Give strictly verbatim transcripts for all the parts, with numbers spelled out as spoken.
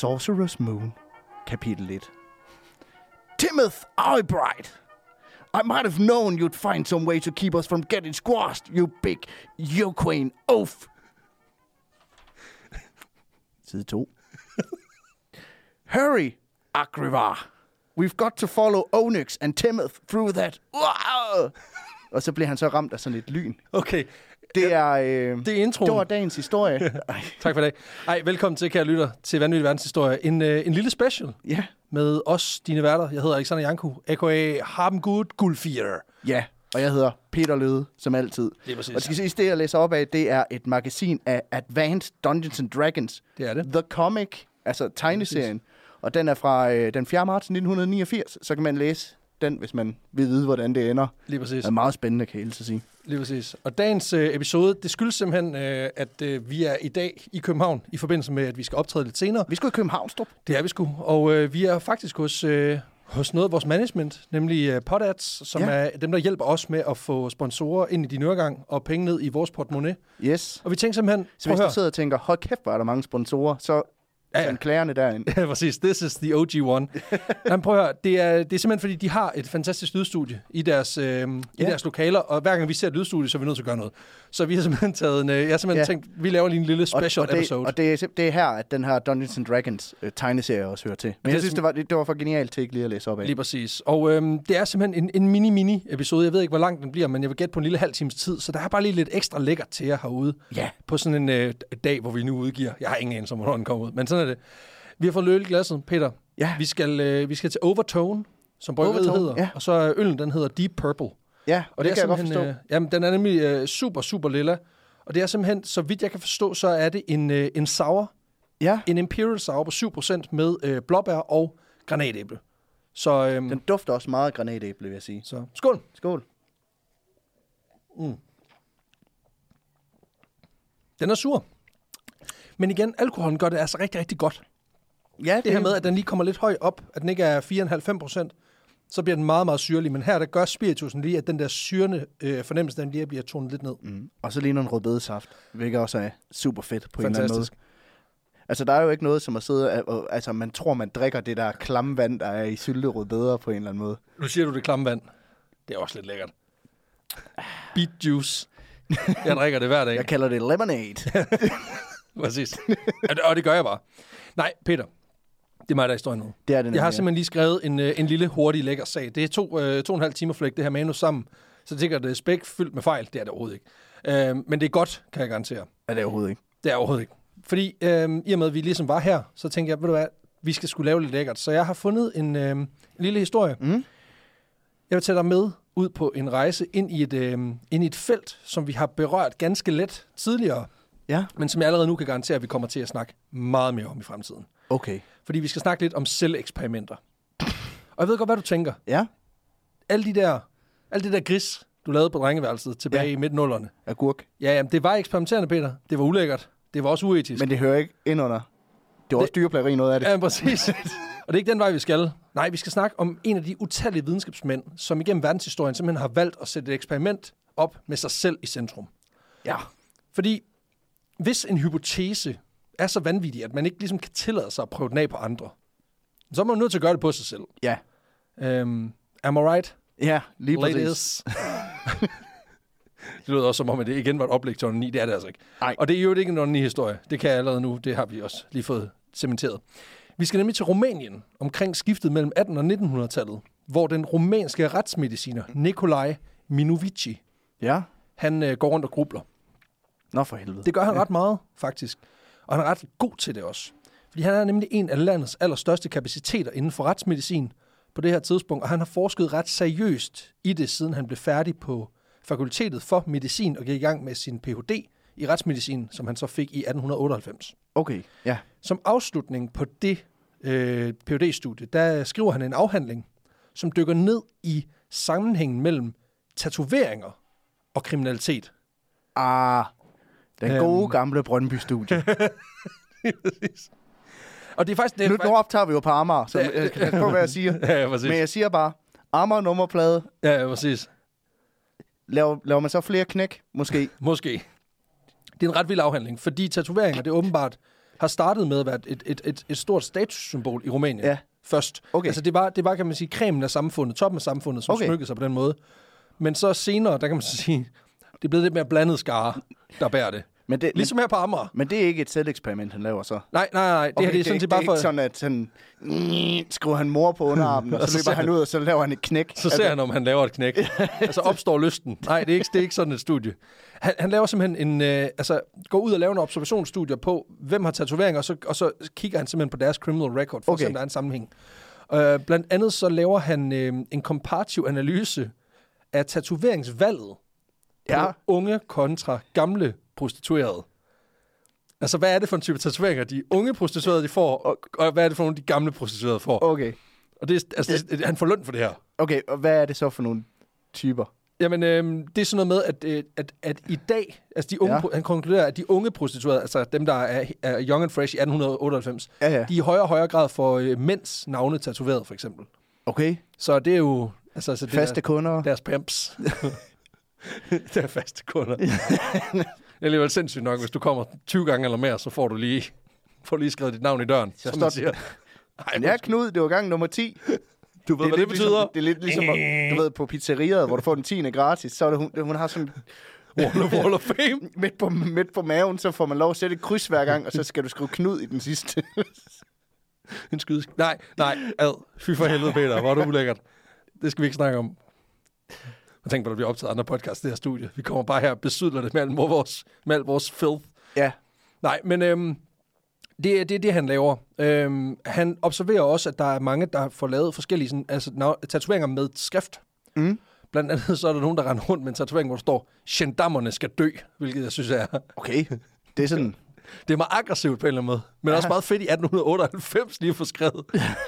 Sorcerer's Moon, kapitel et. Timothy Albright, I might have known you'd find some way to keep us from getting squashed, you big Yoquane oaf. Side to. Hurry, Agrivar. We've got to follow Onyx and Timothy through that. Wow! Og så bliver han så ramt af sådan et lyn. Okay. Det er, øh, det er introen. Det var dagens historie. Tak for det. Ej, velkommen til, kære lytter, til Vanvittig Verdenshistorie. En, øh, en lille special ja. med os, dine værter. Jeg hedder Alexander Janku, a k a. Harmgud Gulfir. Ja, og jeg hedder Peter Løde, som altid. Det er præcis. Og skal sige, det jeg læser op af, det er et magasin af Advanced Dungeons and Dragons. Det er det. The Comic, altså tegneserien. Og den er fra øh, den fjerde marts nitten niogfirs, så kan man læse den, hvis man vil vide, hvordan det ender. Lige præcis. Det er meget spændende, kan jeg helst sige. Lige præcis. Og dagens øh, episode, det skyldes simpelthen, øh, at øh, vi er i dag i København, i forbindelse med, at vi skal optræde lidt senere. Vi skal i Københavnstrup. Det er vi sgu. Og øh, vi er faktisk hos, øh, hos noget af vores management, nemlig øh, Podads, som ja. er dem, der hjælper os med at få sponsorer ind i din øregang og penge ned i vores portemonnaie. Yes. Og vi tænker simpelthen... Så hvis du sidder og tænker, hold kæft, hvor er der mange sponsorer, så... Ja, ja. Klagerne derinde. Ja, præcis. This is the O G one. Jamen, prøv at høre. Det er, det er simpelthen, fordi de har et fantastisk lydstudie i deres, øh, ja. i deres lokaler, og hver gang vi ser et lydstudie, så er vi nødt til at gøre noget. Så vi har simpelthen taget en... Jeg har simpelthen ja. tænkt, vi laver lige en lille special og, og det, episode. Og det er, det er her, at den her Dungeons and Dragons øh, tegneserie også hører til. Men det jeg synes, det var, det, det var for genialt til ikke lige at læse op af. Lige præcis. Og øhm, det er simpelthen en, en mini-mini-episode. Jeg ved ikke, hvor lang den bliver, men jeg vil gætte på en lille halv times tid. Så der er bare lige lidt ekstra lækkert til jer herude. Ja. På sådan en øh, dag, hvor vi nu udgiver. Jeg har ingen anelse om, hvornår den kommer ud. Men sådan er det. Vi har fået øl i glasset, Peter. Ja. Vi skal, øh, vi skal til Overtone, som bryggeriet hedder. Ja. Og så er øllen, den hedder Deep Purple. Ja, og det, det kan jeg godt forstå. Øh, jamen, den er nemlig øh, super, super lilla. Og det er simpelthen, så vidt jeg kan forstå, så er det en, øh, en sour. Ja. En Imperial Sour på syv procent med øh, blåbær og granatæble. Så, øh, den dufter også meget granatæble, vil jeg sige. Så skål. Skål. Mm. Den er sur. Men igen, alkoholen gør det altså rigtig, rigtig godt. Ja, det, det her med, at den lige kommer lidt højt op, at den ikke er fire komma halvfems procent, så bliver den meget, meget syrlig. Men her, der gør spiritusen lige, at den der syrende øh, fornemmelse, den lige bliver tonet lidt ned. Mm. Og så lige en rødbedesaft, hvilket også er super fedt på Fantastisk. En eller anden måde. Altså, der er jo ikke noget som at sidde... Og, altså, man tror, man drikker det der klamme vand, der er i syltet rødbeder på en eller anden måde. Nu siger du det klamme vand. Det er også lidt lækkert. Beet juice. Jeg drikker det hver dag. Jeg kalder det lemonade. Præcis. Og det gør jeg bare. Nej, Peter. Det er mig, der er historien nu. Det er det. Jeg har simpelthen lige skrevet en, en lille, hurtig, lækker sag. Det er to, øh, to og en halv timer flæk, det her manus sammen. Så det tænker, det er spæk fyldt med fejl. Det er det overhovedet ikke. Øh, men det er godt, kan jeg garantere. Er det overhovedet ikke? Det er overhovedet ikke. Fordi øh, i og med, at vi ligesom var her, så tænkte jeg, ved du hvad, vi skal skulle lave lidt lækkert. Så jeg har fundet en, øh, en lille historie. Mm. Jeg vil tage dig med ud på en rejse ind i et, øh, ind i et felt, som vi har berørt ganske let tidligere. Ja. Men som jeg allerede nu kan garantere, at vi kommer til at snakke meget mere om i fremtiden. Okay. Fordi vi skal snakke lidt om celleeksperimenter. Og jeg ved godt, hvad du tænker. Ja. Alle de der, alle det der gris, du lavede på drengeværelset tilbage ja. i midt-nullerne. Agurk. Ja, jamen, det var eksperimenterende, Peter. Det var ulækkert. Det var også uetisk. Men det hører ikke ind under. Det var også dyreplageri, noget af det. Ja, præcis. Og det er ikke den vej, vi skal. Nej, vi skal snakke om en af de utallige videnskabsmænd, som igennem verdenshistorien simpelthen har valgt at sætte et eksperiment op med sig selv i centrum. Ja. Fordi hvis en hypotese er så vanvittig, at man ikke ligesom kan tillade sig at prøve den af på andre, så er man nødt til at gøre det på sig selv. Ja. Um, am I right? Ja, lige præcis. Det lyder også som om, at det igen var et oplæg til ni. Det er det altså ikke. Ej. Og det er jo ikke en historie. Det kan jeg allerede nu. Det har vi også lige fået cementeret. Vi skal nemlig til Rumænien omkring skiftet mellem atten- og nittenhundredetallet, hvor den rumænske retsmediciner Nicolae Minovici, ja. han øh, går rundt og grubler. Nå for helvede. Det gør han ja. ret meget, faktisk. Og han er ret god til det også. Fordi han er nemlig en af landets allerstørste kapaciteter inden for retsmedicin på det her tidspunkt, og han har forsket ret seriøst i det, siden han blev færdig på fakultetet for medicin og gik i gang med sin P H D i retsmedicin, som han så fik i atten otteoghalvfems. Okay, ja. Som afslutning på det øh, P H D-studie, der skriver han en afhandling, som dykker ned i sammenhængen mellem tatoveringer og kriminalitet. Ah, den gode øhm. gamle Brøndby-studie. Og det er faktisk... Det er nu, faktisk... nu optager vi jo på Amager, så jeg kan passe på, hvad jeg siger. Ja, ja, præcis. Men jeg siger bare, Amager nummerplade. Ja, ja, præcis. Laver, laver man så flere knæk, måske? Måske. Det er en ret vild afhandling, fordi tatoveringer, det er åbenbart har startet med at være et, et, et, et stort statussymbol i Rumænien Ja. først. Okay. Altså det var, det var, kan man sige, cremen af samfundet, toppen af samfundet, som Okay. smykkede sig på den måde. Men så senere, der kan man så sige, det er blevet lidt mere blandet skare, der bærer det. Men det, Ligesom her på Amager. men, men det er ikke et selveksperiment, han laver så? Nej, nej, nej. Det Okay, her det er sådan det, set det bare er for... ikke sådan, at sådan, mm, skriver han mor på underarmen, og Og så så løber ser han han- ud, og så laver han et knæk. Så ser han, om han laver et knæk. Altså opstår lysten. Nej, det er ikke, det er ikke sådan et studie. Han, han laver simpelthen en... Øh, altså, går ud og laver en observationsstudie på, hvem har tatoveringer, og så, og så kigger han simpelthen på deres criminal record, for Okay. okay. at se, om der er en sammenhæng. Øh, blandt andet så laver han øh, en komparativ analyse af tatoveringsvalget Ja. på unge kontra gamle prostituerede. Altså, hvad er det for en type tatoveringer, de unge prostituerede de får, og, og hvad er det for nogle, de gamle prostituerede får? Okay. Og det, er- altså, det, han får løn for det her. Okay, og hvad er det så for nogle typer? Jamen, øh, det er sådan noget med, at, øh, at, at i dag, altså de unge, Ja. ja. han konkluderer, at de unge prostituerede, altså dem, der er, er young and fresh i atten otteoghalvfems, Ja, ja. de er i højere og højere grad for øh, mænds navne tatoveret, for eksempel. Okay. Så det er jo... Altså, altså det Faste er, kunder. deres pimps. Det er faste kunder. Det er alligevel sindssygt nok, hvis du kommer tyve gange eller mere, så får du lige, får du lige skrevet dit navn i døren, Så som står man siger. Ej, ja, Knud, det var gang nummer ti. Du ved, Det er hvad det lidt betyder? Ligesom, det er lidt ligesom, du ved, på pizzeriet, hvor du får den tiende gratis, så er det, hun, hun har sådan Wall of, Wall of Fame. midt på, midt på maven, så får man lov at sætte et kryds hver gang, og så skal du skrive Knud i den sidste. En skydes. Nej, nej, ad. Fy for helvede, Peter. Hvor er det ulækkert. Det skal vi ikke snakke om. Jeg tænker på, at der bliver optaget andre podcasts i det her studie. Vi kommer bare her og besydler det med al vores, med al vores filth. Ja. Nej, men øhm, det, er- det er det, han laver. Øhm, han observerer også, at der er mange, der får lavet forskellige sådan, altså, nav- tatoveringer med skrift. Mm. Blandt andet så er der nogen, der render rundt med en tatovering, hvor der står, gendarmerne skal dø, hvilket jeg synes er... Okay. Det er sådan... Det er meget aggressivt på en eller anden måde, men ja. Også meget fedt i atten otteoghalvfems lige at få skrevet.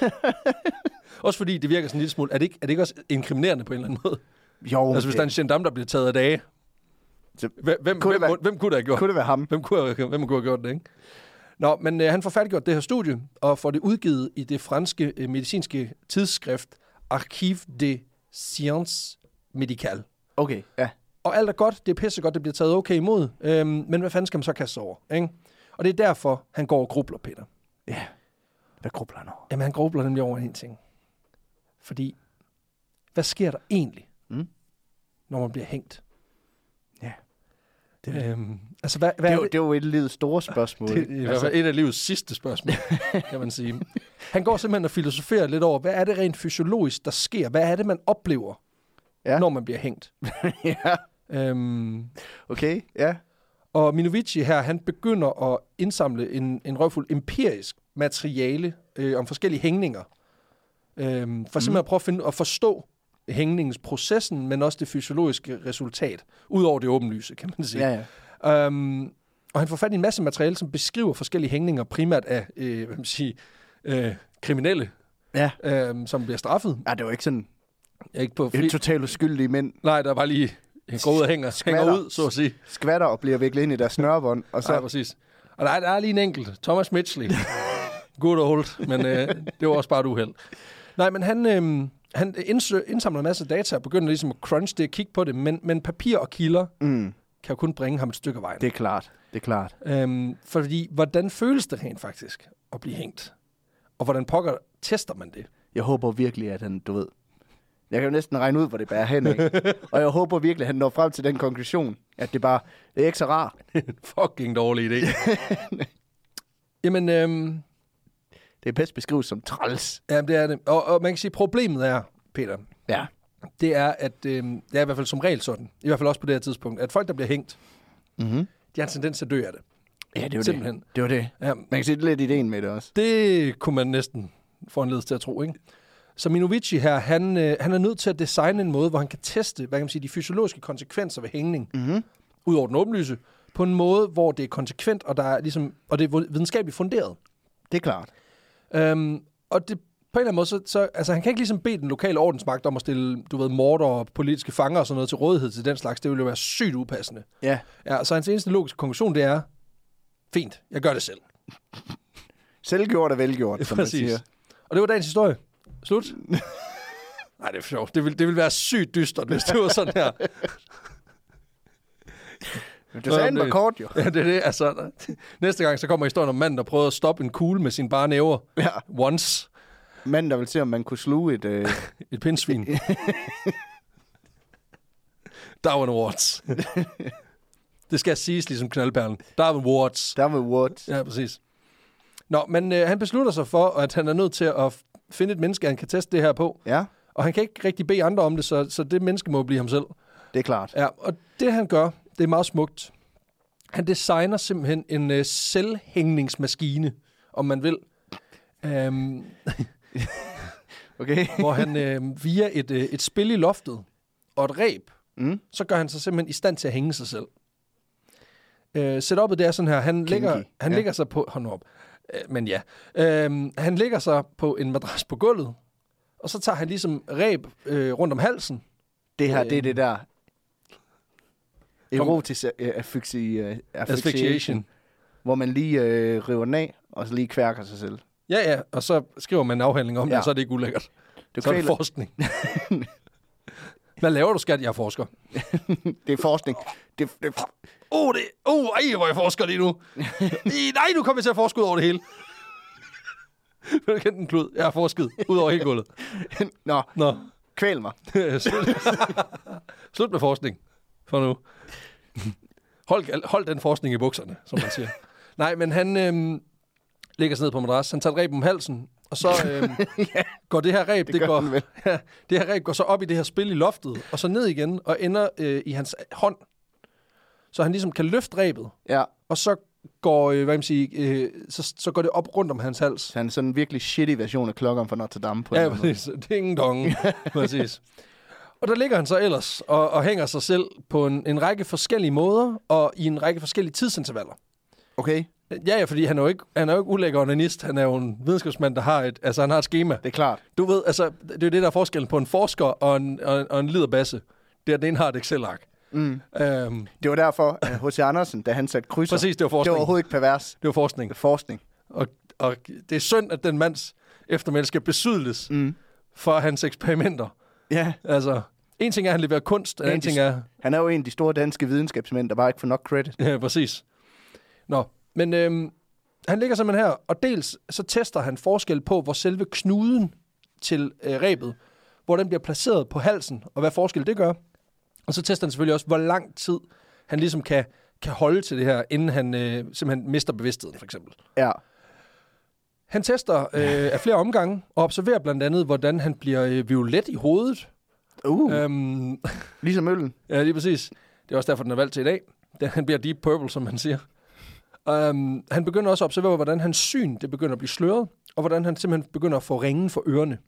Også fordi det virker sådan en lille smule... Er det ikke, er det ikke også inkriminerende på en eller anden måde? Jo, Altså hvis der er en gendarme, der bliver taget af dage. Så- Hvem, hvem, Kunne det hvem, være- hvem kunne det have gjort? kunne det være ham? Hvem kunne, have, hvem kunne have gjort det, ikke? Nå, men øh, han får færdiggjort det her studie, og får det udgivet i det franske øh, medicinske tidsskrift Archive des Sciences Médicales. Okay, ja. Og alt er godt, det er pissegodt, det bliver taget okay imod, øhm, men hvad fanden skal man så kaste sig over, ikke? Og det er derfor, han går og grubler, Peter. Ja. Hvad grubler han over? Jamen, han grubler nemlig over en ting. Fordi, hvad sker der egentlig, Mm. når man bliver hængt? Ja. Det, er- Øhm, altså, hvad, hvad det, er er jo, det? det er jo et af livets store spørgsmål. Det er i hvert fald et af livets sidste spørgsmål, kan man sige. Han går simpelthen og filosoferer lidt over, hvad er det rent fysiologisk, der sker? Hvad er det, man oplever, Ja. når man bliver hængt? Ja, Øhm, okay, ja. og Minovici her, han begynder at indsamle en, en røvfuld empirisk materiale øh, om forskellige hængninger. Øhm, for simpelthen at prøve at, finde, at forstå hængningsprocessen, men også det fysiologiske resultat, udover det åbenlyse, kan man sige. Ja, ja. Øhm, og han får fat i en masse materiale, som beskriver forskellige hængninger, primært af øh, hvad man siger, øh, kriminelle, Ja. øh, som bliver straffet. Ja, det var ikke sådan Ikke på en fri... totalt uskyldige mænd Nej, der er bare lige går ud og hænger, Skvatter. hænger ud, så at sige. skvatter og bliver viklet ind i deres snørebånd, og Så... så... Ja, præcis. Og der er, der er lige en enkelt, Thomas Mitchley. Good old, men øh, det var også bare et uheld. Nej, men han, øh, han indsø, indsamler en masse data og begynder ligesom at crunch det og kigge på det, men, men papir og kilder Mm, kan jo kun bringe ham et stykke af vejen. det er klart, det er klart. Øhm, fordi, hvordan føles det rent faktisk at blive hængt? Og hvordan pokker tester man det? Jeg håber virkelig, at han, du ved... Jeg kan jo næsten regne ud, hvor det bærer hen af. Og jeg håber virkelig, at han når frem til den konklusion, at det bare det er ikke så rart. Fucking dårlig idé. Jamen, øhm, Det er bedst beskrevet som træls. jamen, det er det. Og, og man kan sige, problemet er, Peter, Ja. det er, at øhm, det er i hvert fald som regel sådan, i hvert fald også på det her tidspunkt, at folk, der bliver hængt, Mm-hmm. de har en tendens til at dø af det. Ja, det er jo Simpelthen. det. Det var det. Ja, Man kan se lidt ideen med det også. det kunne man næsten få en ledelse til at tro, ikke? Så Minovici her, han, øh, han er nødt til at designe en måde, hvor han kan teste, hvad kan man sige, de fysiologiske konsekvenser ved hængning, Mm-hmm. ud over den åbenlyse, på en måde, hvor det er konsekvent, og, der er ligesom, og det er videnskabeligt funderet. Det er klart. Øhm, og det, på en eller anden måde, så, så altså, han kan ikke ligesom bede den lokale ordensmagt om at stille, du ved, morder og politiske fanger og sådan noget til rådighed til den slags. Det ville jo være sygt upassende. Ja. Ja, så hans eneste logiske konklusion, det er, fint, jeg gør det selv. Selvgjort og velgjort, som man siger. Og det var dagens historie. Slut. Nej, det er for sjovt. Det ville, det ville være sygt dystert, hvis det var sådan her. Det sagde han var kort, jo. Ja, det er det. Altså, næste gang, så kommer historien om manden, der prøvede at stoppe en kugle med sine bare næver. Ja. Once. Manden, der vil se, om man kunne sluge et... Øh... et pindsvin. Darwin Awards. Det skal siges ligesom knaldperlen. Darwin Awards. Darwin Awards. Ja, præcis. Nå, men øh, han beslutter sig for, at han er nødt til at finde et menneske, han kan teste det her på. Ja. Og han kan ikke rigtig bede andre om det, så, så det menneske må blive ham selv. Det er klart. Ja, og det han gør, det er meget smukt. Han designer simpelthen en øh, selvhængningsmaskine, om man vil. Um, okay. hvor han øh, via et, øh, et spil i loftet og et reb, mm. så gør han sig simpelthen i stand til at hænge sig selv. Øh, setup'et det er sådan her. Han, ligger, han ja. ligger sig på... Hold nu op. Øh, men ja. Øh, han ligger sig på en madras på gulvet, og så tager han ligesom reb øh, rundt om halsen. Det her, øh, det er det der... Erotisk uh, asphyxi, uh, asphyxiation. Hvor man lige øh, river den af, og så lige kværker sig selv. Ja, ja, og så skriver man en afhandling om ja. det, og så er det ikke ulækkert. Det så er det forskning. Hvad laver du, skat? Jeg er forsker. Det er forskning. Det, det... Oh, det... Oh, ej, hvor jeg forsker lige nu. I, nej, nu kommer jeg til at forske ud over det hele. Vil du kende den, Klud? Jeg har forsket ud over hele gulvet. Nå, Nå. Kvæl mig. Slut. Slut med forskning. For nu. Hold, hold den forskning i bukserne, som man siger. Nej, men han øhm, ligger sig ned på madras. Han tager et reb om halsen, og så øhm, ja, går det her reb, det, det, det, går, ja, det her reb går så op i det her spil i loftet, og så ned igen, og ender øh, i hans hånd. Så han ligesom kan løfte rebet, ja. og så går, øh, hvad man siger, øh, så, så går det op rundt om hans hals. Så han er sådan en virkelig shitty version af klokkeren fra Notre Dame. På ja, præcis. Ding dong. Præcis. Og der ligger han så ellers og, og hænger sig selv på en, en række forskellige måder og i en række forskellige tidsintervaller. Okay. Ja, ja, fordi han er jo ikke, han er jo ikke ulækker onanist. Han er jo en videnskabsmand, der har et, altså han har et schema. Det er klart. Du ved, altså, det er jo det, der er forskellen på en forsker og en, og, og en liderbasse. Det er, at den ene har et Excel-ark. Mm. Øhm. Det var derfor, at H C Andersen, da han satte krydser, præcis, det var forskning. Det var overhovedet ikke pervers. Det var forskning. Det var forskning. Og, og det er synd, at den mands eftermæld skal besydles mm. for hans eksperimenter. Ja. Altså... En ting er, at han leverer kunst, og en ting er... Han er jo en af de store danske videnskabsmænd, der bare ikke får nok credit. Ja, præcis. Nå, men øhm, han ligger simpelthen her, og dels så tester han forskel på, hvor selve knuden til øh, rebet, hvor den bliver placeret på halsen, og hvad forskel det gør. Og så tester han selvfølgelig også, hvor lang tid han ligesom kan, kan holde til det her, inden han øh, simpelthen mister bevidstheden, for eksempel. Ja. Han tester øh, af flere omgange, og observerer blandt andet, hvordan han bliver øh, violet i hovedet. Uh, øhm, ligesom øllen. Ja, lige præcis. Det er også derfor, den er valgt til i dag. Den, han bliver deep purple, som man siger. Um, han begynder også at observere, hvordan hans syn det begynder at blive sløret, og hvordan han simpelthen begynder at få ringen for ørerne.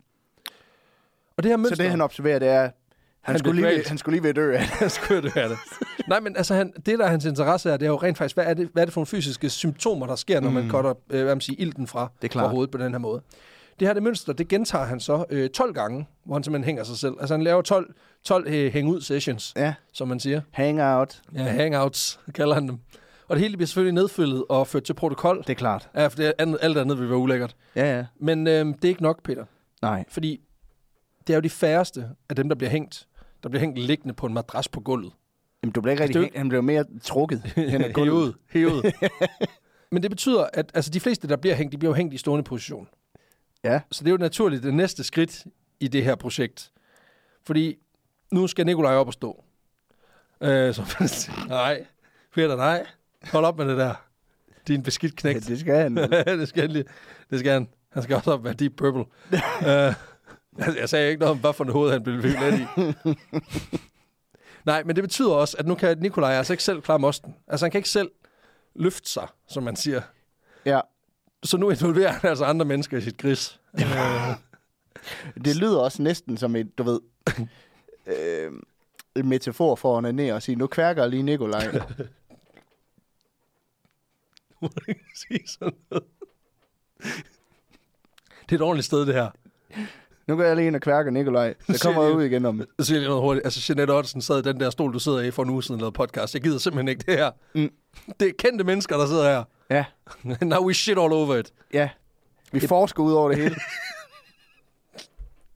Og det her mønster, så det, han observerer, det er, han, han, skulle, lige, han skulle lige ved at dø af det. Han skulle dø af det. Nej, men altså, han, det, der er hans interesse er, det er jo rent faktisk, hvad er det, hvad er det for nogle fysiske symptomer, der sker, når mm. man cutter øh, hvad man siger, ilten fra, fra hovedet på den her måde. Det her det mønster, det gentager han så øh, tolv gange, hvor han simpelthen hænger sig selv. Altså han laver tolv, tolv øh, hang-ud-sessions, ja. som man siger. Hangout. Ja, hangouts, kalder han dem. Og det hele bliver selvfølgelig nedfældet og ført til protokol. Det er klart. Ja, for det andet, alt andet vil være ulækkert. Ja, ja. Men øh, det er ikke nok, Peter. Nej. Fordi det er jo de færreste af dem, der bliver hængt, der bliver hængt liggende på en madras på gulvet. Jamen, du bliver ikke rigtig hængt. Han bliver mere trukket hen ad gulvet. Hævet, hævet. Men det betyder, at altså, de fleste, der bliver hængt, de bliver jo hængt i stående position. Ja. Så det er jo naturligt det næste skridt i det her projekt. Fordi nu skal Nikolaj op og stå. Øh, så nej, Peter, nej. Hold op med det der. Din beskidt knægt. Ja, det skal han. det skal han lige. Det skal han. Han skal også op være deep purple. øh, jeg sagde ikke noget om, hvad for en hoved han blev vildt let i. Nej, men det betyder også, at nu kan Nikolaj altså ikke selv klare mosten. Altså han kan ikke selv løfte sig, som man siger. Ja. Så nu involverer han altså andre mennesker i sit gris. Det lyder også næsten som et, du ved, øh, en metafor for at onanere og sige, nu kværker lige Nikolaj. Må du ikke sige sådan noget? Det er et ordentligt sted, det her. Nu går jeg lige ind og kværker Nikolaj. Så kommer jeg ud igen om det. Så siger jeg noget hurtigt. Altså, Jeanette Ottesen sad i den der stol, du sidder i for en uge siden og lavede podcast. Jeg gider simpelthen ikke det her. Mm. Det er kendte mennesker, der sidder her. Ja. Now we shit all over it. Ja. Vi et... forsker ud over det hele.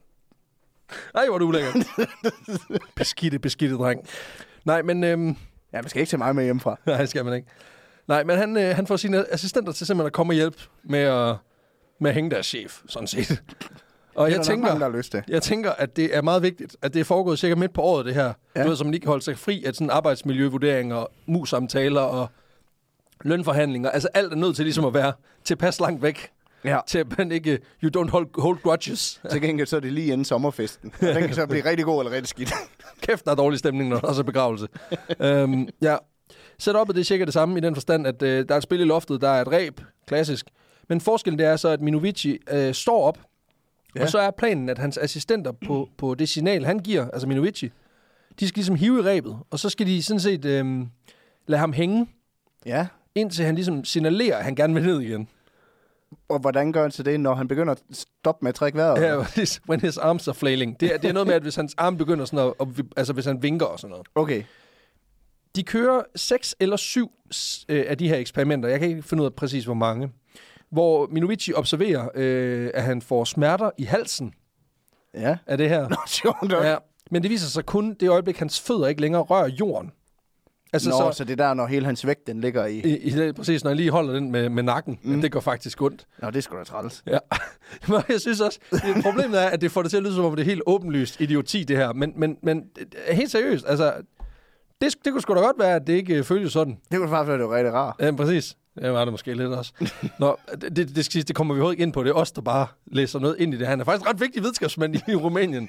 Ej, hvor er du ulækkert. Beskidte, beskidte dreng. Nej, men øhm, Ja, man skal ikke tage mig med hjemmefra. Nej, det skal man ikke. Nej, men han, øh, han får sine assistenter til simpelthen at komme og hjælpe med at, med at hænge deres chef, sådan set. Og det jeg er tænker, mange, der har lyst til. jeg tænker, at det er meget vigtigt, at det er foregået cirka midt på året, det her. Ja. Du ved, så man ikke kan holde sig fri af sådan arbejdsmiljøvurderinger, mus-samtaler og lønforhandlinger. Altså alt er nødt til ligesom at være tilpas langt væk. Ja. Til at man ikke, you don't hold, hold grudges. Til gengæld så er det lige inden sommerfesten. Og den kan så blive rigtig god eller rigtig skidt. Kæft, der er dårlig stemning, når der er så begravelse. øhm, ja. Setup'et det er cirka det samme i den forstand, at øh, der er et spil i loftet, der er et ræb, klassisk. Men forskellen det er så, at Minovici øh, står op, ja. Og så er planen, at hans assistenter på, på det signal, han giver, altså Minovici, de skal ligesom hive i ræbet, og så skal de sådan set øh, lade ham hænge, Ja. indtil han ligesom signalerer, at han gerne vil ned igen. Og hvordan gør han så det, når han begynder at stoppe med at trække vejret? Ja, when his arms are flailing. Det er, det er noget med, at hvis hans arm begynder sådan at, at, altså hvis han vinker og sådan noget. Okay. De kører seks eller syv øh, af de her eksperimenter. Jeg kan ikke finde ud af præcis, hvor mange. Hvor Minovici observerer, øh, at han får smerter i halsen Ja. af det her. Nå, sjovt nok. Ja, men det viser sig kun det øjeblik, hans fødder ikke længere rører jorden. Altså, Nå, så, så, så det er der, når hele hans vægt, den ligger i... i, i det, præcis, når jeg lige holder den med, med nakken, mm. det går faktisk ondt. Nå, det er sgu da træls. Ja, men jeg synes også, det, problemet er, at det får det til at lyde som om, det er helt åbenlyst idioti, det her. Men, men, men helt seriøst, altså, det, det kunne sgu da godt være, at det ikke føles sådan. Det kunne faktisk være, det var rigtig rart. Ja, præcis. Det var det måske lidt også. Nå, det, det, det, skal, det kommer vi overhovedet ikke ind på. Det er os, der bare læser noget ind i det. Han er faktisk ret vigtig videnskabsmand i, i Rumænien.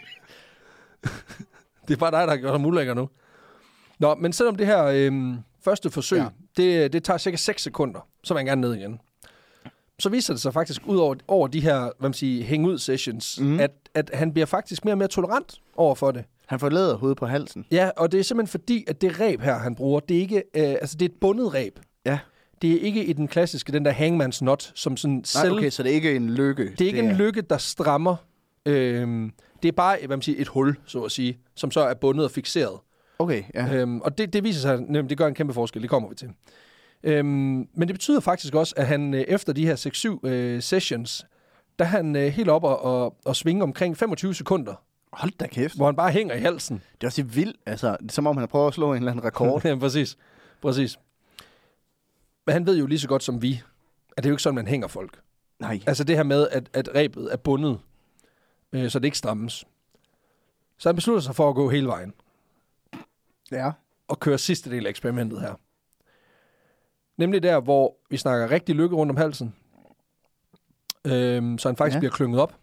Det er bare dig, der har gjort ham ulækker nu. Nå, men selvom det her øhm, første forsøg, ja. det, det tager cirka seks sekunder, så vil han gerne ned igen. Så viser det sig faktisk ud over, over de her, hvad man siger, hænge-ud-sessions, mm. at, at han bliver faktisk mere og mere tolerant over for det. Han får læderhud på halsen. Ja, og det er simpelthen fordi, at det ræb her, han bruger, det er ikke, øh, altså det er et bundet ræb. Ja. Det er ikke i den klassiske, den der hangman's knot, som sådan selv... Nej, okay, så det er ikke en lykke. Det er ikke det er... en lykke, der strammer. Øhm, det er bare, hvad man siger, et hul, så at sige, som så er bundet og fikseret. Okay, ja. Øhm, og det, det viser sig, nemlig, det gør en kæmpe forskel. Det kommer vi til. Øhm, men det betyder faktisk også, at han øh, efter de her seks syv øh, sessions, der er han øh, helt op og, og, og svinge omkring femogtyve sekunder. Hold da kæft. Hvor han bare hænger i halsen. Det er også vildt, altså, som om han har prøvet at slå en eller anden rekord. Ja, præcis. Præcis. Men han ved jo lige så godt som vi, at det er jo ikke sådan, man hænger folk. Nej. Altså det her med, at, at rebet er bundet, øh, så det ikke strammes. Så han beslutter sig for at gå hele vejen. Ja. Og køre sidste del af eksperimentet her. Nemlig der, hvor vi snakker rigtig lykke rundt om halsen. Øhm, så han faktisk ja. bliver klynget op.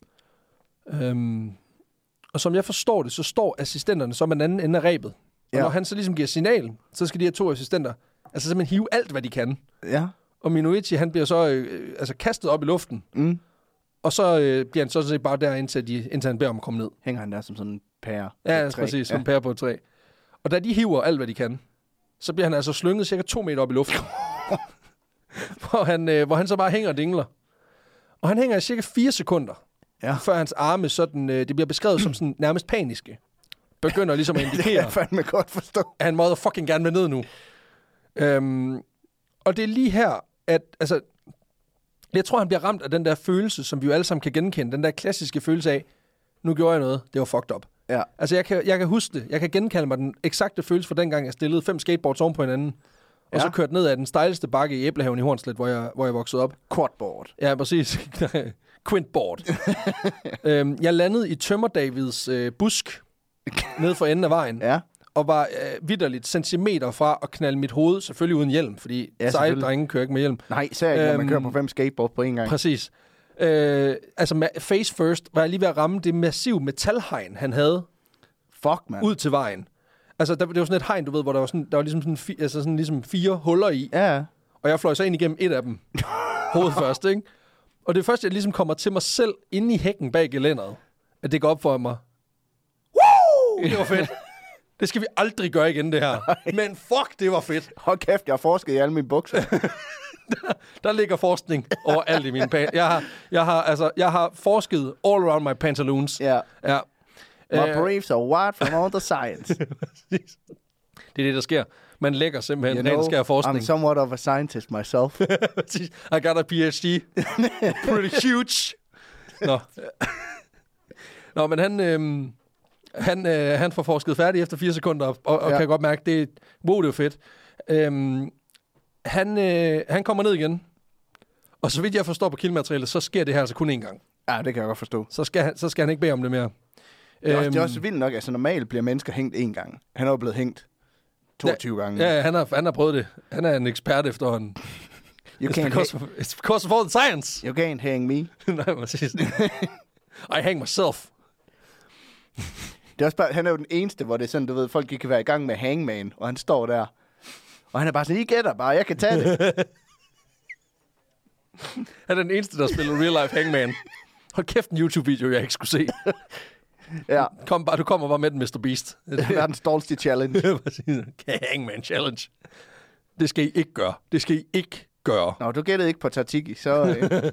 Øhm, og som jeg forstår det, så står assistenterne så med den anden ende af rebet. Og ja. når han så ligesom giver signal, så skal de her to assistenter altså simpelthen hive alt, hvad de kan. Ja. Og Minovici, han bliver så øh, altså kastet op i luften. Mm. Og så øh, bliver han så set bare der, indtil, de, indtil han beder om at komme ned. Hænger han der som sådan en pære? Ja, præcis, som ja. en pære på et træ. Og da de hiver alt, hvad de kan, så bliver han altså slynget cirka to meter op i luften. hvor, han, øh, hvor han så bare hænger og dingler. Og han hænger i cirka fire sekunder, ja. før hans arme sådan, øh, det bliver beskrevet som sådan nærmest paniske. Begynder ligesom at indikere, det kan jeg fandme godt forstå. At han motherfucking gerne vil ned nu. Øhm, og det er lige her, at altså, jeg tror, han bliver ramt af den der følelse, som vi jo alle sammen kan genkende. Den der klassiske følelse af, nu gjorde jeg noget, det var fucked up. Ja. Altså, jeg kan, jeg kan huske det. Jeg kan genkalde mig den eksakte følelse fra dengang, jeg stillede fem skateboards oven på hinanden, og ja. så kørte ned ad den stejleste bakke i Æblehaven i Hornslet, hvor jeg, hvor jeg voksede op. Quadboard. Ja, præcis. Quintboard. øhm, jeg landede i Tømmer Davids øh, busk, ned for enden af vejen. Ja. Og var øh, vitterligt centimeter fra at knalde mit hoved, selvfølgelig uden hjelm, fordi ja, sejldrenge kører ikke med hjelm. Nej, især ikke, øhm, når man kører på fem skateboard på en gang. Præcis. Øh, altså, face first var jeg lige ved at ramme det massive metalhegn, han havde. Fuck, man. Ud til vejen. Altså, der, det var sådan et hegn, du ved, hvor der var, sådan, der var ligesom, sådan, fi, altså sådan ligesom fire huller i. Ja. Og jeg fløj så ind igennem et af dem. Hovedet først, ikke? Og det første, jeg ligesom kommer til mig selv inde i hækken bag gelænderet, at det går op for mig. Woo! Det var fedt. Det skal vi aldrig gøre igen, det her. Men fuck, det var fedt. Hold kæft, jeg har forsket i alle mine bukser. der, der ligger forskning over alt i mine pants. Jeg har, jeg har, altså, jeg har forsket all around my pantaloons. Ja. Ja. My uh, briefs are wide from all the science. Det er det, der sker. Man lægger simpelthen you know, ren skær forskning. I'm somewhat of a scientist myself. I got a P H D. Pretty huge. Nå. Nå, men han... Øhm, Han, øh, han får forsket færdig efter fire sekunder, og, og ja. kan godt mærke, det, wow, det er fedt. Øhm, han, øh, han kommer ned igen, og så vidt jeg forstår på kildematerialet, så sker det her altså kun én gang. Ja, det kan jeg godt forstå. Så skal han, så skal han ikke bede om det mere. Det er, også, det er også vildt nok, altså normalt bliver mennesker hængt én gang. Han er jo blevet hængt toogtyve ja, gange. Ja, han har, han har prøvet det. Han er en ekspert efterhånden. You it's, because of, it's because of all the science. You can't hang me. Nej, præcis. I hang myself. Det er også bare, han er jo den eneste, hvor det er sådan, du ved, folk ikke kan være i gang med hangman, og han står der. Og han er bare sådan, I gætter bare, jeg kan tage det. Han er den eneste, der spiller real life hangman. Hold kæft, en YouTube-video, jeg ikke skulle se. Ja. Kom bare, du kommer bare med den, mister Beast. Det er verdens dårligste challenge. Hangman challenge. Det skal I ikke gøre. Det skal I ikke gøre. Nå, du gættede ikke på Tatiki, så... Øh.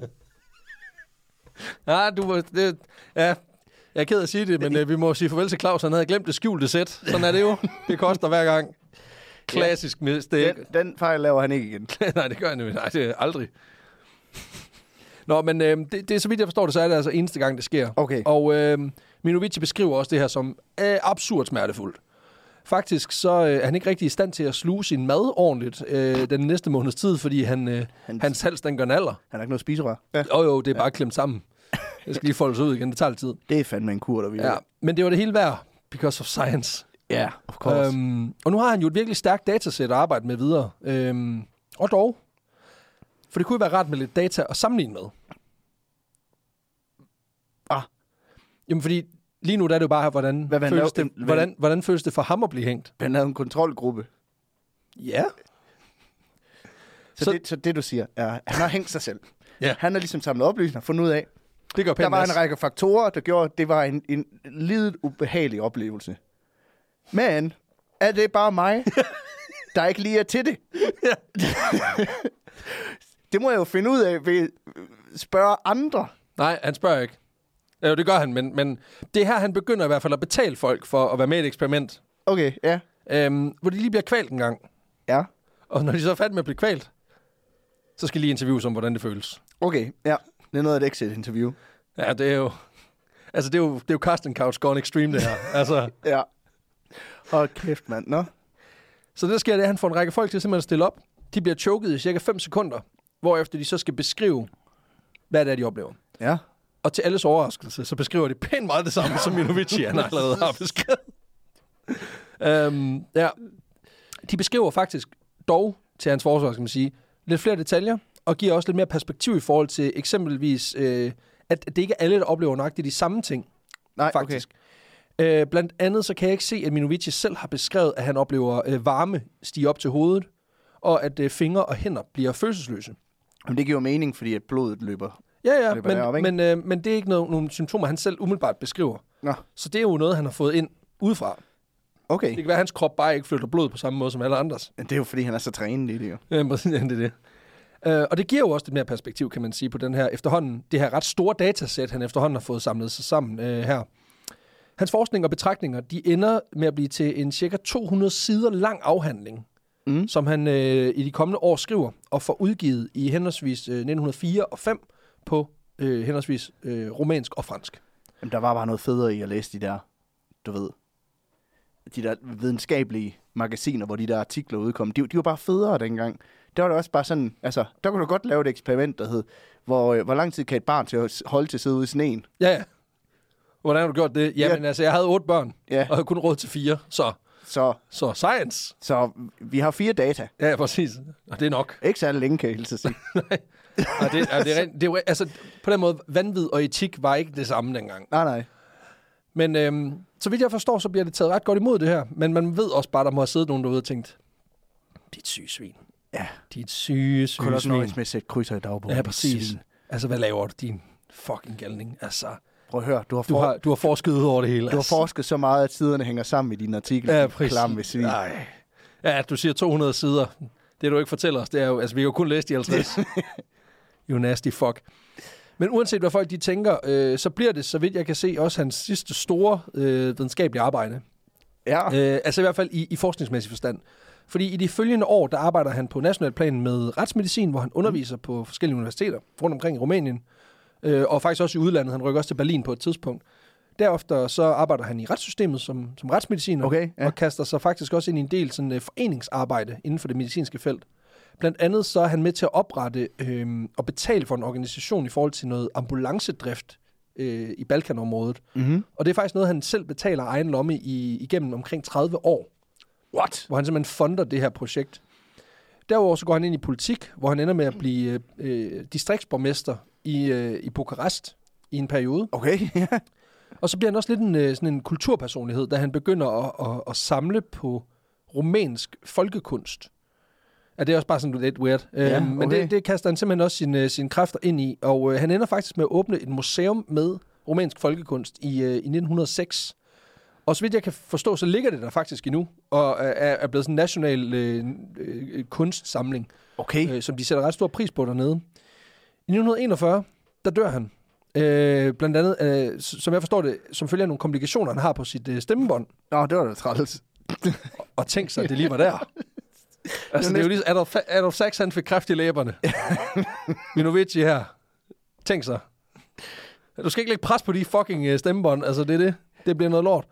Nej, du... Det, ja, jeg er ked af at sige det, men øh, vi må sige farvel til Claus. Han havde glemt det skjulte sæt. Sådan er det jo. Det koster hver gang. Klassisk mistake. Den, den fejl laver han ikke igen. Nej, det gør han jo. Nej, det er aldrig. Nå, men øh, det, det, så vidt jeg forstår det, så er det altså eneste gang, det sker. Okay. Og øh, Minovitsky beskriver også det her som øh, absurd smertefuldt. Faktisk så øh, er han ikke rigtig i stand til at sluge sin mad ordentligt øh, den næste måneds tid, fordi han, øh, hans, hans hals, den gør naller. Han har ikke noget spiserør. Ja. Jo jo, det er ja. bare klemt sammen. Jeg skal lige folde ud igen, det tager lidt tid. Det er fandme en kur, der vil. Ja, men det var det hele værd, because of science. Ja, yeah, of course. Øhm, og nu har han jo et virkelig stærkt datasæt at arbejde med videre. Øhm, og dog. For det kunne være ret med lidt data at sammenligne med. Ah. Jamen fordi lige nu der er det jo bare, hvordan, hvad, hvad føles, laver, det, hvordan, hvordan føles det for ham at blive hængt? Han havde en kontrolgruppe. Ja. Så, så, det, så det du siger, er, han har hængt sig selv. Ja. Han har ligesom samlet oplysninger og fundet ud af, det gør der var en række faktorer, der gjorde, at det var en, en lidet ubehagelig oplevelse. Men er det bare mig, der ikke lige er til det? Ja. Det må jeg jo finde ud af ved spørge andre. Nej, han spørger ikke. Jo, det gør han, men, men det er her, han begynder i hvert fald at betale folk for at være med i et eksperiment. Okay, ja. Øhm, hvor de lige bliver kvalt en gang. Ja. Og når de så er færdige med at blive kvalt, så skal de lige interviews om, hvordan det føles. Okay, ja. Det er noget af et exit-interview. Ja, det er jo... Altså, det er jo, det er jo casting couch gone extreme, det her. Altså. Ja. Hold kæft, mand. Nå. Så det, der sker, det er, at han får en række folk til simpelthen at stille op. De bliver choket i cirka fem sekunder, hvorefter de så skal beskrive, hvad det er, de oplever. Ja. Og til alles overraskelse, så beskriver de pænt meget det samme, som Minovitsky han allerede har beskrevet. um, ja. De beskriver faktisk dog, til hans forsvar, skal man sige, lidt flere detaljer, og giver også lidt mere perspektiv i forhold til eksempelvis, øh, at det ikke er alle, der oplever nøjagtigt de samme ting. Nej, faktisk. Okay. Øh, blandt andet, så kan jeg ikke se, at Minovitsky selv har beskrevet, at han oplever øh, varme stige op til hovedet, og at øh, fingre og hænder bliver følelsesløse. Men det giver jo mening, fordi at blodet løber. Ja, ja, løber men, derop, men, øh, men det er ikke noget, nogle symptomer, han selv umiddelbart beskriver. Nå. Så det er jo noget, han har fået ind udefra. Okay. Det kan være, at hans krop bare ikke flytter blod på samme måde som alle andres. Det er jo, fordi han er så trænet i det jo. Ja, præcis, det er det. Uh, og det giver jo også lidt mere perspektiv, kan man sige, på den her efterhånden, det her ret store datasæt, han efterhånden har fået samlet sig sammen uh, her. Hans forskning og betragtninger, de ender med at blive til en cirka to hundrede sider lang afhandling, mm. som han uh, i de kommende år skriver, og får udgivet i henholdsvis uh, nitten hundrede og fire og fem på uh, henholdsvis uh, romansk og fransk. Jamen, der var bare noget federe i at læse de der, du ved, de der videnskabelige magasiner, hvor de der artikler udkom. De, de var bare federe dengang. Der var det også bare sådan, altså, der kunne du godt lave et eksperiment, der hed, hvor, hvor lang tid kan et barn til at holde til at sidde ude i sneen? Ja, ja. Hvordan har du gjort det? Jamen, ja. altså, jeg havde otte børn, ja. og havde kun råd til fire, så... Så, så science. Så vi har fire data. Ja, præcis. Og det er nok. Ikke særlig længe, kan jeg hilse at sige. Nej. Og det, er, det, er, det er, altså, på den måde, vanvid og etik var ikke det samme dengang. Nej, nej. Men øhm, så vidt jeg forstår, så bliver det taget ret godt imod det her. Men man ved også bare, der må have siddet nogen derude og tænkt, det er et syge svin. Ja. Det er et syge, syge Kun svin. Kun også med at sætte krydser i dagbogen. Ja, præcis. Altså, hvad laver du, din fucking galning? Altså... Prøv at høre, du har, for... du har, du har forsket ud over det hele. Du har forsket så meget, at siderne hænger sammen i din artikel. Ja, præcis. Klamme svin. Nej. Ja, du siger to hundrede sider. Det, du ikke fortæller os, det er jo... Altså, vi har jo kun læst de halvtreds. You nasty fuck. Men uanset hvad folk de tænker, øh, så bliver det, så vidt jeg kan se, også hans sidste store øh, videnskabelige arbejde. Ja. Øh, altså i hvert fald i, i forskningsmæssig forstand. Fordi i de følgende år, der arbejder han på national plan med retsmedicin, hvor han underviser mm. på forskellige universiteter rundt omkring i Rumænien. Øh, og faktisk også i udlandet. Han rykker også til Berlin på et tidspunkt. Derefter så arbejder han i retssystemet som, som retsmediciner, Okay, ja. og kaster sig faktisk også ind i en del sådan, uh, foreningsarbejde inden for det medicinske felt. Blandt andet så er han med til at oprette øh, og betale for en organisation i forhold til noget ambulancedrift øh, i Balkanområdet. Mm-hmm. Og det er faktisk noget, han selv betaler egen lomme i, igennem omkring tredive år. What? Hvor han simpelthen fonder det her projekt. Derudover så går han ind i politik, hvor han ender med at blive øh, distriktsborgmester i, øh, i Bukarest i en periode. Okay, ja. Og så bliver han også lidt en, øh, sådan en kulturpersonlighed, da han begynder at, at, at samle på rumænsk folkekunst. Ja, det er også bare sådan lidt weird. Ja, øhm, men okay. det, det kaster han simpelthen også sine, sine kræfter ind i. Og øh, han ender faktisk med at åbne et museum med rumænsk folkekunst i, øh, i nitten hundrede og seks. Og så vidt jeg kan forstå, så ligger det der faktisk endnu, og er, er blevet sådan en national øh, øh, kunstsamling, Okay. øh, som de sætter ret stor pris på dernede. I nitten enogfyrre, der dør han. Øh, blandt andet, øh, som jeg forstår det, som følger nogle komplikationer, han har på sit øh, stemmebånd. Nå, det var da træls. Og tænk sig, at det lige var der. Altså, det er jo ligesom, Adolf, Adolf Sachs, han fik kræft i læberne. Minovici her. Tænk sig. Du skal ikke lægge pres på de fucking uh, stemmebånd. Altså, det er det. Det bliver noget lort.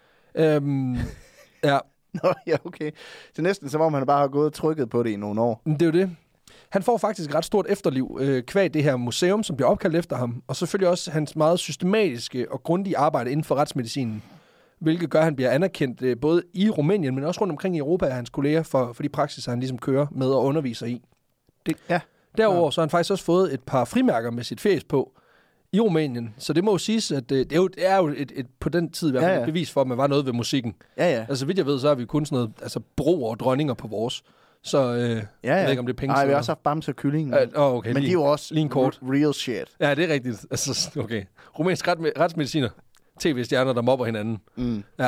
Øhm, ja. Nå, ja, okay. Det er næsten som om, han bare har gået og trykket på det i nogle år. Det er jo det. Han får faktisk et ret stort efterliv øh, kvad det her museum, som bliver opkaldt efter ham. Og selvfølgelig også hans meget systematiske og grundige arbejde inden for retsmedicinen. Hvilket gør, at han bliver anerkendt øh, både i Rumænien, men også rundt omkring i Europa af hans kolleger for, for de praksiser, han ligesom kører med og underviser i. Det, ja. Derudover så har han faktisk også fået et par frimærker med sit fjes på i Rumænien. Så det må jo siges, at øh, det er jo, det er jo et, et, på den tid i hvert fald Ja, ja. et bevis for, at man var noget ved musikken. Ja, ja. Altså vidt jeg ved, så har vi kun sådan noget, altså broer og dronninger på vores. Så øh, ja, jeg ja. ved ikke, om det er penge. Nej, vi har også haft Bamse og Kylling. Uh, oh, okay, men lige, de er jo også lige en kort. real shit. Ja, det er rigtigt. Altså, okay. Rumænsk ret, retsmediciner. tv-stjerner, der mobber hinanden. Mm. Ja.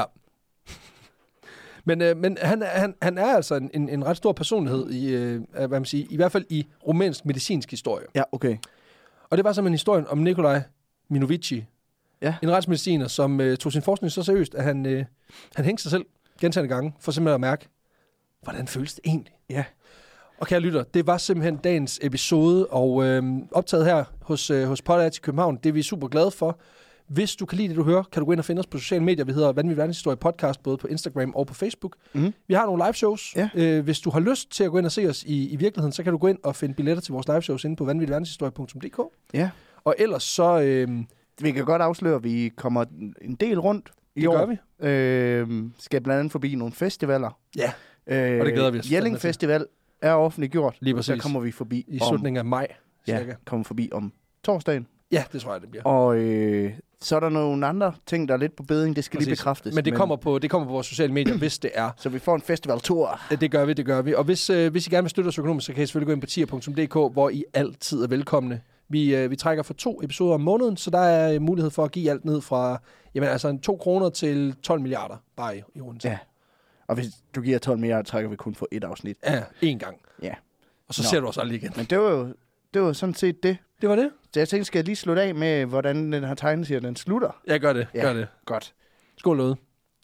Men, øh, men han, han, han er altså en, en, en ret stor personlighed, i, øh, hvad man siger, i hvert fald i rumænsk medicinsk historie. Ja, okay. Og det var simpelthen historien om Nikolaj Minovici. Ja. En retsmediciner, som øh, tog sin forskning så seriøst, at han, øh, han hængte sig selv gentagne gange, for simpelthen at mærke, hvordan føles det egentlig? Ja. Og kære lytter, det var simpelthen dagens episode, og øh, optaget her hos, øh, hos Podcast i København. Det er vi super glade for. Hvis du kan lide det, du hører, kan du gå ind og finde os på sociale medier. Vi hedder Vanvittig Verdenshistorie Podcast, både på Instagram og på Facebook. Mm-hmm. Vi har nogle live shows. Ja. Øh, hvis du har lyst til at gå ind og se os i, i virkeligheden, så kan du gå ind og finde billetter til vores live shows inde på vanvittig verdenshistorie punktum d k. Ja. Og ellers så... Øh, Vi kan godt afsløre, at vi kommer en del rundt i det år. gør vi. Øh, skal blandt andet forbi nogle festivaler. Ja, Øh, og det glæder vi os Jelling fandme til. Festival er offentliggjort. Lige Der præcis. kommer vi forbi I om, slutningen af maj, ja, cirka. kommer forbi om torsdagen. Ja, det tror jeg, det bliver. Og øh, så er der nogle andre ting, der er lidt på beding. Det skal Præcis. lige bekræftes. Men det kommer på, det kommer på vores sociale medier, hvis det er. Så vi får en festivaltur. Ja, det gør vi, det gør vi. Og hvis, øh, hvis I gerne vil støtte os økonomisk, så kan I selvfølgelig gå ind på tier punktum d k, hvor I altid er velkomne. Vi, øh, vi trækker for to episoder om måneden, så der er øh, mulighed for at give alt ned fra jamen, altså to kroner til tolv milliarder, bare i, i rundt. Ja. Og hvis du giver tolv milliarder, trækker vi kun for et afsnit. Ja, én gang. Ja. Og så Nå. ser du os aldrig igen. Men det var jo det var sådan set det. Det var det. Så jeg tænkte, skal jeg lige slutte af med, hvordan den her tegneserie, den slutter? Ja, gør det. Ja. Gør det. Godt. Skål, Løde.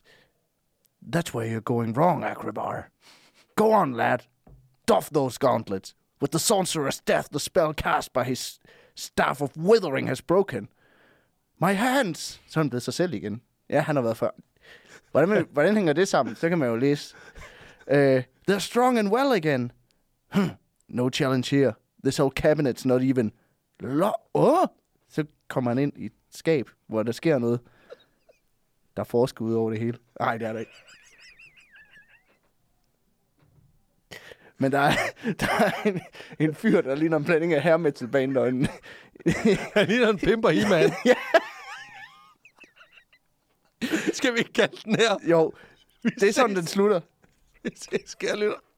That's where you're going wrong, Akrabar. Go on, lad. Doff those gauntlets. With the sorcerer's death, the spell cast by his staff of withering has broken. My hands! Så er han blevet sig selv igen. Ja, han har været før. Hvordan, hvordan hænger det sammen? Så kan man jo læse. Uh, they're strong and well again. Hm. No challenge here. This whole cabinet's not even... Lo- oh! Så kommer han ind i et skab, hvor der sker noget. Der er forskud over det hele. Nej, det er der ikke. Men der er, der er en, en fyr, der ligner en blanding af hair metal band og en... Han ligner en pimper He-Man. Ja. Skal vi ikke kalde den her? Jo, det er sådan, den slutter. Vi ses, kære lytter.